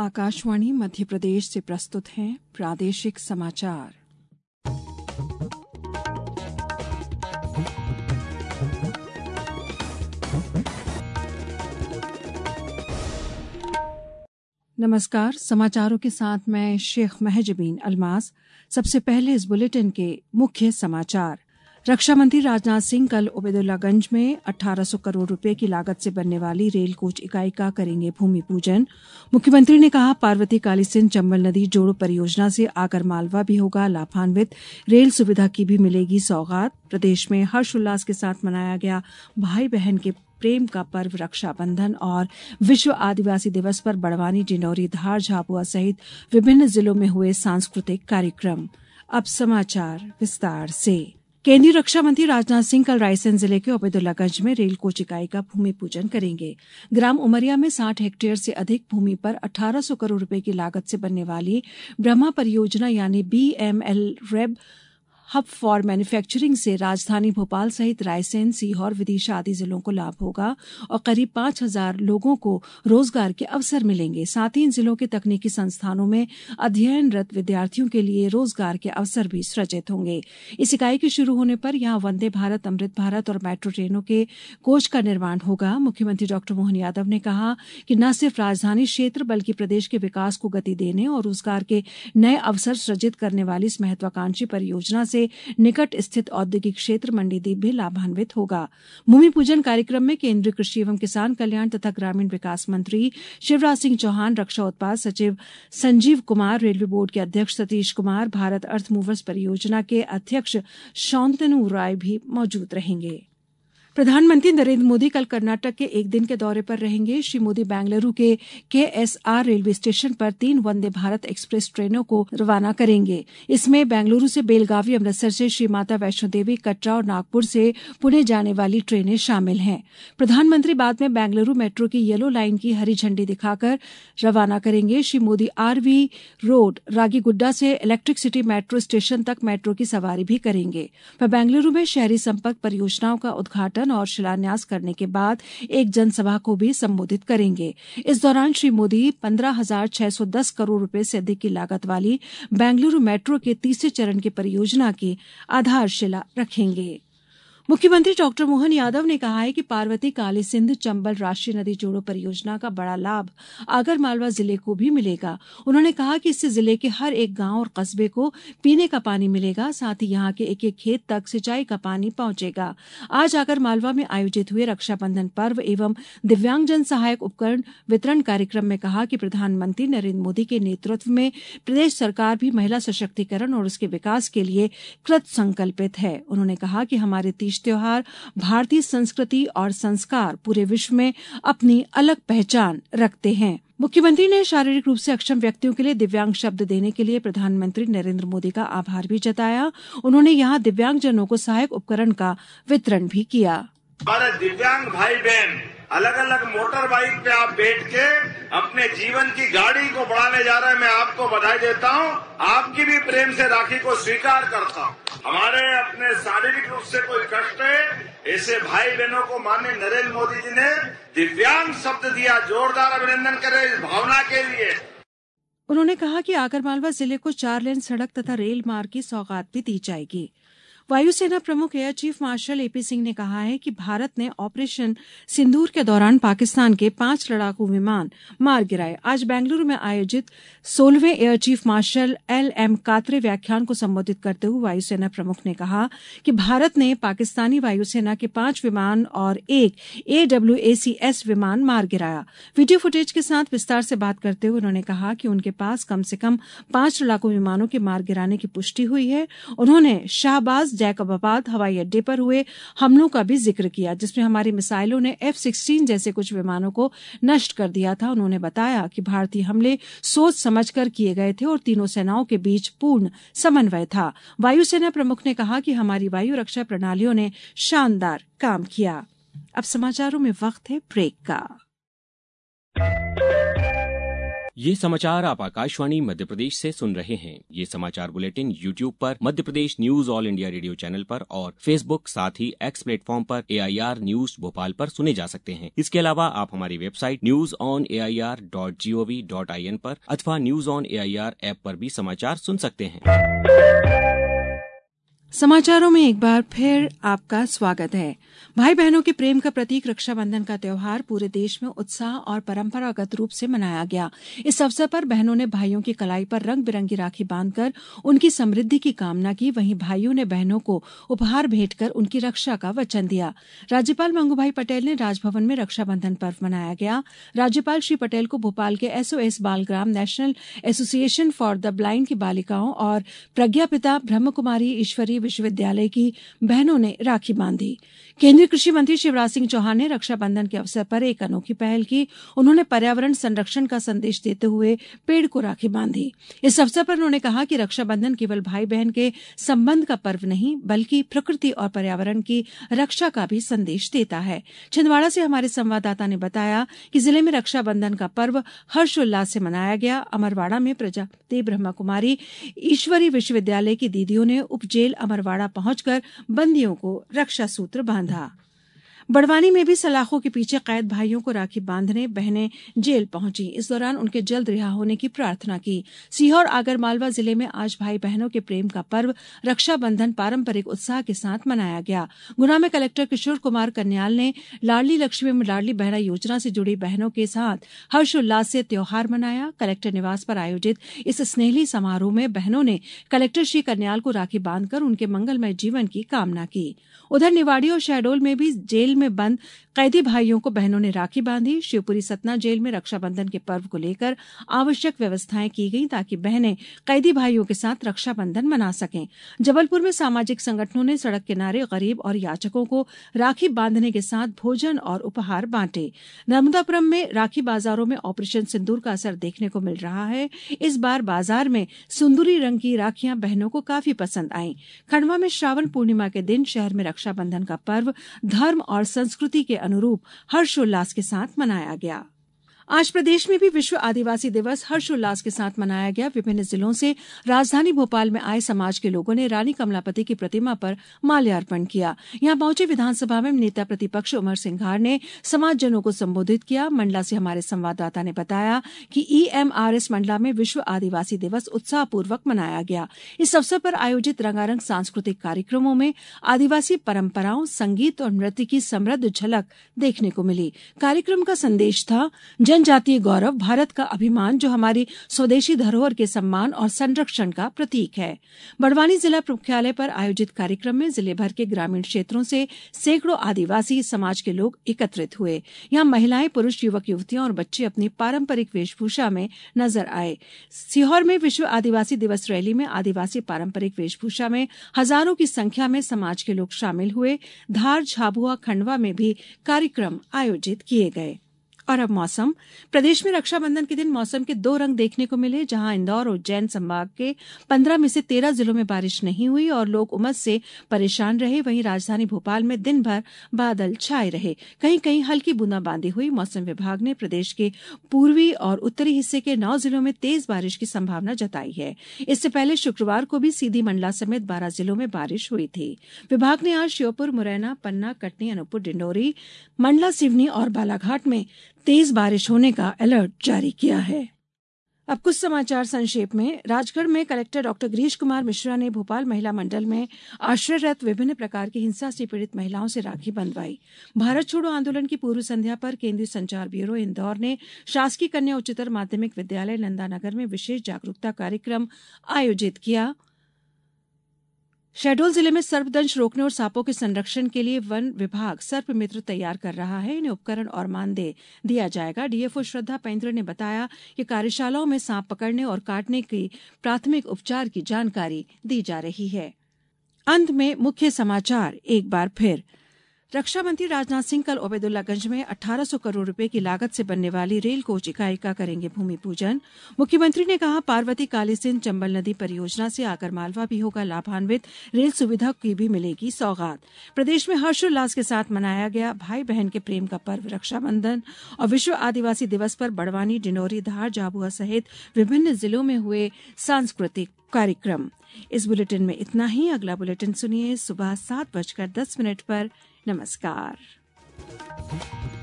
आकाशवाणी मध्य प्रदेश से प्रस्तुत हैं प्रादेशिक समाचार। नमस्कार, समाचारों के साथ मैं शेख महजबीन अल्मास। सबसे पहले इस बुलेटिन के मुख्य समाचार। रक्षा मंत्री राजनाथ सिंह कल उबैदुल्लागंज में 1800 करोड़ रुपए की लागत से बनने वाली रेल कोच इकाई का करेंगे भूमि पूजन। मुख्यमंत्री ने कहा, पार्वती काली सिंध चंबल नदी जोड़ो परियोजना से आगरमालवा भी होगा लाभान्वित, रेल सुविधा की भी मिलेगी सौगात। प्रदेश में हर्षोल्लास के साथ मनाया गया भाई बहन के प्रेम का पर्व रक्षाबंधन और विश्व आदिवासी दिवस पर बड़वानी, डिंडौरी, धार, झाबुआ सहित विभिन्न जिलों में हुए सांस्कृतिक कार्यक्रम। अब समाचार विस्तार से। केंद्रीय रक्षा मंत्री राजनाथ सिंह कल रायसेन जिले के उबैदुल्लागंज में रेल कोच इकाई का भूमि पूजन करेंगे। ग्राम उमरिया में 60 हेक्टेयर से अधिक भूमि पर 1800 करोड़ रुपए की लागत से बनने वाली ब्रह्मा परियोजना यानी BML-REB हब फॉर मैन्युफैक्चरिंग से राजधानी भोपाल सहित रायसेन, सीहोर, विदिशा आदि जिलों को लाभ होगा और करीब 5000 लोगों को रोजगार के अवसर मिलेंगे। साथ ही इन जिलों के तकनीकी संस्थानों में अध्ययनरत विद्यार्थियों के लिए रोजगार के अवसर भी सृजित होंगे। इस इकाई के शुरू होने पर यहां वंदे भारत, अमृत भारत और मेट्रो ट्रेनों के कोच का निर्माण होगा। मुख्यमंत्री डॉ मोहन यादव ने कहा कि न सिर्फ राजधानी क्षेत्र बल्कि प्रदेश के विकास को गति देने और रोजगार के नए अवसर सृजित करने वाली इस महत्वाकांक्षी परियोजना से निकट स्थित औद्योगिक क्षेत्र मंडीदीप भी लाभान्वित होगा। भूमि पूजन कार्यक्रम में केंद्रीय कृषि एवं किसान कल्याण तथा ग्रामीण विकास मंत्री शिवराज सिंह चौहान, रक्षा उत्पाद सचिव संजीव कुमार, रेलवे बोर्ड के अध्यक्ष सतीश कुमार, भारत अर्थ मूवर्स परियोजना के अध्यक्ष शांतनु राय भी मौजूद रहेंगे। प्रधानमंत्री नरेंद्र मोदी कल कर्नाटक के एक दिन के दौरे पर रहेंगे। श्री मोदी बेंगलुरु के KSR रेलवे स्टेशन पर 3 वंदे भारत एक्सप्रेस ट्रेनों को रवाना करेंगे। इसमें बेंगलुरु से बेलगावी, अमृतसर से श्री माता वैष्णो देवी, कटरा और नागपुर से पुणे जाने वाली ट्रेनें शामिल हैं। प्रधानमंत्री बाद में बेंगलुरु मेट्रो की येलो लाइन की हरी झंडी दिखाकर रवाना करेंगे। श्री मोदी RV रोड, रागीगुड्डा से इलेक्ट्रिक सिटी मेट्रो स्टेशन तक मेट्रो की सवारी भी करेंगे। वह बेंगलुरु में शहरी संपर्क परियोजनाओं का उद्घाटन और शिलान्यास करने के बाद एक जनसभा को भी संबोधित करेंगे। इस दौरान श्री मोदी 15,610 करोड़ रुपए से अधिक की लागत वाली बेंगलुरु मेट्रो के तीसरे चरण की परियोजना की आधारशिला रखेंगे। मुख्यमंत्री डॉ मोहन यादव ने कहा है कि पार्वती काली सिंध चंबल राष्ट्रीय नदी जोड़ो परियोजना का बड़ा लाभ आगरमालवा जिले को भी मिलेगा। उन्होंने कहा कि इससे जिले के हर एक गांव और कस्बे को पीने का पानी मिलेगा, साथ ही यहां के एक एक खेत तक सिंचाई का पानी पहुंचेगा। आज आगरमालवा में आयोजित हुए रक्षाबंधन पर्व एवं दिव्यांगजन सहायक उपकरण वितरण कार्यक्रम में कहा कि प्रधानमंत्री नरेंद्र मोदी के नेतृत्व में प्रदेश सरकार भी महिला सशक्तिकरण और उसके विकास के लिए कृत संकल्पित है। उन्होंने कहा कि हमारे तीज त्योहार, भारतीय संस्कृति और संस्कार पूरे विश्व में अपनी अलग पहचान रखते हैं। मुख्यमंत्री ने शारीरिक रूप से अक्षम व्यक्तियों के लिए दिव्यांग शब्द देने के लिए प्रधानमंत्री नरेंद्र मोदी का आभार भी जताया। उन्होंने यहां दिव्यांगजनों को सहायक उपकरण का वितरण भी किया। हमारे दिव्यांग भाई बहन अलग अलग मोटर बाइक पे आप बैठ के अपने जीवन की गाड़ी को बढ़ाने जा रहे हैं। मैं आपको बधाई देता हूँ, आपकी भी प्रेम से राखी को स्वीकार करता हूँ। हमारे अपने शारीरिक रूप से कोई कष्ट है, ऐसे भाई बहनों को माननीय नरेंद्र मोदी जी ने दिव्यांग शब्द दिया। जोरदार अभिनंदन करें इस भावना के लिए। उन्होंने कहा कि आगरमालवा जिले को 4 लेन सड़क तथा रेल मार्ग की सौगात भी दी जाएगी। वायुसेना प्रमुख air chief marshal AP Singh ने कहा है कि भारत ने ऑपरेशन सिंदूर के दौरान पाकिस्तान के 5 लड़ाकू विमान मार गिराए। आज बेंगलुरु में आयोजित 16वें air chief marshal LM Katre व्याख्यान को संबोधित करते हुए वायुसेना प्रमुख ने कहा कि भारत ने पाकिस्तानी वायुसेना के 5 विमान और एक AWACS विमान मार गिराया। वीडियो फुटेज के साथ विस्तार से बात करते हुए उन्होंने कहा कि उनके पास कम से कम 5 लड़ाकू विमानों के मार गिराने की पुष्टि हुई है। उन्होंने शाहबाज जैकबाबाद हवाई अड्डे पर हुए हमलों का भी जिक्र किया, जिसमें हमारी मिसाइलों ने F-16 जैसे कुछ विमानों को नष्ट कर दिया था। उन्होंने बताया कि भारतीय हमले सोच समझकर किए गए थे और तीनों सेनाओं के बीच पूर्ण समन्वय था। वायुसेना प्रमुख ने कहा कि हमारी वायु रक्षा प्रणालियों ने शानदार काम किया। अब समाचारों में वक्त है ब्रेक का। ये समाचार आप आकाशवाणी मध्य प्रदेश से सुन रहे हैं। ये समाचार बुलेटिन YouTube पर Madhya Pradesh news All India Radio channel पर और Facebook साथ ही X प्लेटफॉर्म पर AIR न्यूज भोपाल पर सुने जा सकते हैं। इसके अलावा आप हमारी वेबसाइट newsonair.gov.in पर अथवा न्यूज ऑन AIR ऐप पर भी समाचार सुन सकते हैं। समाचारों में एक बार फिर आपका स्वागत है। भाई बहनों के प्रेम का प्रतीक रक्षाबंधन का त्योहार पूरे देश में उत्साह और परंपरागत रूप से मनाया गया। इस अवसर पर बहनों ने भाइयों की कलाई पर रंग बिरंगी राखी बांधकर उनकी समृद्धि की कामना की। वहीं भाइयों ने बहनों को उपहार भेंटकर उनकी रक्षा का वचन दिया। राज्यपाल मंगूभाई पटेल ने राजभवन में रक्षाबंधन पर्व मनाया गया। राज्यपाल श्री पटेल को भोपाल के SOS Balgram National Association for the Blind की बालिकाओं और प्रज्ञापिता ब्रह्मकुमारी ईश्वरी विश्वविद्यालय की बहनों ने राखी बांधी। केंद्रीय कृषि मंत्री शिवराज सिंह चौहान ने रक्षाबंधन के अवसर पर एक अनोखी पहल की। उन्होंने पर्यावरण संरक्षण का संदेश देते हुए पेड़ को राखी बांधी। इस अवसर पर उन्होंने कहा कि रक्षाबंधन केवल भाई बहन के संबंध का पर्व नहीं बल्कि प्रकृति और पर्यावरण की रक्षा का भी संदेश देता है। छिंदवाड़ा से हमारे संवाददाता ने बताया कि जिले में रक्षाबंधन का पर्व हर्षोल्लास से मनाया गया। अमरवाड़ा में प्रजापति ब्रह्मकुमारी ईश्वरी विश्वविद्यालय की दीदियों ने उपजेल अमरवाड़ा पहुंचकर बंदियों को रक्षा सूत्र बांधा। बड़वानी में भी सलाखों के पीछे कैद भाइयों को राखी बांधने बहनें जेल पहुंची। इस दौरान उनके जल्द रिहा होने की प्रार्थना की। सीहोर आगरमालवा जिले में आज भाई बहनों के प्रेम का पर्व रक्षाबंधन पारंपरिक उत्साह के साथ मनाया गया। गुना में कलेक्टर किशोर कुमार कन्याल ने लाडली लक्ष्मी में लाडली बहना योजना से जुड़ी बहनों के साथ हर्षोल्लास से त्योहार मनाया। कलेक्टर निवास पर आयोजित इस स्नेहली समारोह में बहनों ने कलेक्टर श्री कन्याल को राखी बांधकर उनके मंगलमय जीवन की कामना की। उधर निवाड़ी और शहडोल में भी जेल में बंद कैदी भाइयों को बहनों ने राखी बांधी। शिवपुरी सतना जेल में रक्षाबंधन के पर्व को लेकर आवश्यक व्यवस्थाएं की गई ताकि बहनें कैदी भाइयों के साथ रक्षाबंधन मना सकें। जबलपुर में सामाजिक संगठनों ने सड़क किनारे गरीब और याचकों को राखी बांधने के साथ भोजन और उपहार बांटे। नर्मदापुरम में राखी बाजारों में ऑपरेशन सिंदूर का असर देखने को मिल रहा है। इस बार बाजार में सुंदूरी रंग की राखियां बहनों को काफी पसंद आईं। खंडवा में श्रावण पूर्णिमा के दिन शहर में रक्षाबंधन का पर्व धर्म और संस्कृति के अनुरूप हर्षोल्लास के साथ मनाया गया। आज प्रदेश में भी विश्व आदिवासी दिवस हर्षोल्लास के साथ मनाया गया। विभिन्न जिलों से राजधानी भोपाल में आए समाज के लोगों ने रानी कमलापति की प्रतिमा पर माल्यार्पण किया। यहां पहुंचे विधानसभा में नेता प्रतिपक्ष उमर सिंघार ने समाजजनों को संबोधित किया। मंडला से हमारे संवाददाता ने बताया कि EMRS मंडला में विश्व आदिवासी दिवस उत्साहपूर्वक मनाया गया। इस अवसर पर आयोजित रंगारंग सांस्कृतिक कार्यक्रमों में आदिवासी परंपराओं, संगीत और नृत्य की समृद्ध झलक देखने को मिली। कार्यक्रम का संदेश था जनजातीय गौरव, भारत का अभिमान जो हमारी स्वदेशी धरोहर के सम्मान और संरक्षण का प्रतीक है। बड़वानी जिला मुख्यालय पर आयोजित कार्यक्रम में जिले भर के ग्रामीण क्षेत्रों से सैकड़ों आदिवासी समाज के लोग एकत्रित हुए। यहां महिलाएं, पुरुष, युवक युवतियां और बच्चे अपनी पारंपरिक वेशभूषा में नजर आए। सीहोर में विश्व आदिवासी दिवस रैली में आदिवासी पारंपरिक वेशभूषा में हजारों की संख्या में समाज के लोग शामिल हुए। धार, झाबुआ, खंडवा में भी कार्यक्रम आयोजित किए गए। और अब मौसम। प्रदेश में रक्षाबंधन के दिन मौसम के दो रंग देखने को मिले। जहां इंदौर और उज्जैन संभाग के 15 में से 13 जिलों में बारिश नहीं हुई और लोग उमस से परेशान रहे। वहीं राजधानी भोपाल में दिन भर बादल छाए रहे। कहीं कहीं हल्की बूंदाबांदी हुई। मौसम विभाग ने प्रदेश के पूर्वी और उत्तरी हिस्से के 9 जिलों में तेज बारिश की संभावना जताई है। इससे पहले शुक्रवार को भी सीधी मंडला समेत 12 जिलों में बारिश हुई थी। विभाग ने आज श्योपुर, मुरैना, पन्ना, कटनी, अनूपपुर, डिंडोरी, मंडला, सिवनी और बालाघाट में तेज बारिश होने का अलर्ट जारी किया है। अब कुछ समाचार संक्षेप में। राजगढ़ में कलेक्टर डॉक्टर गिरीश कुमार मिश्रा ने भोपाल महिला मंडल में आश्रयरत विभिन्न प्रकार की हिंसा से पीड़ित महिलाओं से राखी बंधवाई। भारत छोड़ो आंदोलन की पूर्व संध्या पर केंद्रीय संचार ब्यूरो इंदौर ने शासकीय कन्या उच्चतर माध्यमिक विद्यालय नंदानगर में विशेष जागरूकता कार्यक्रम आयोजित किया। शहडोल जिले में सर्पदंश रोकने और सांपों के संरक्षण के लिए वन विभाग सर्प मित्र तैयार कर रहा है। इन्हें उपकरण और मानदेय दिया जाएगा। डीएफओ श्रद्धा पेंद्र ने बताया कि कार्यशालाओं में सांप पकड़ने और काटने की प्राथमिक उपचार की जानकारी दी जा रही है। अंत में मुख्य समाचार एक बार फिर। रक्षा मंत्री राजनाथ सिंह कल ओबेदुल्लागंज में 1800 करोड़ रुपए की लागत से बनने वाली रेल कोच इकाई का करेंगे भूमि पूजन। मुख्यमंत्री ने कहा, पार्वती कालीसिंध चंबल नदी परियोजना से आगरमालवा भी होगा लाभान्वित, रेल सुविधा की भी मिलेगी सौगात। प्रदेश में हर्षोल्लास के साथ मनाया गया भाई बहन के प्रेम का पर्व रक्षाबंधन और विश्व आदिवासी दिवस पर बड़वानी, डिंडोरी, धार, झाबुआ सहित विभिन्न जिलों में हुए सांस्कृतिक कार्यक्रम। इस बुलेटिन में इतना ही। अगला बुलेटिन सुनिए सुबह 7:10 पर। नमस्कार।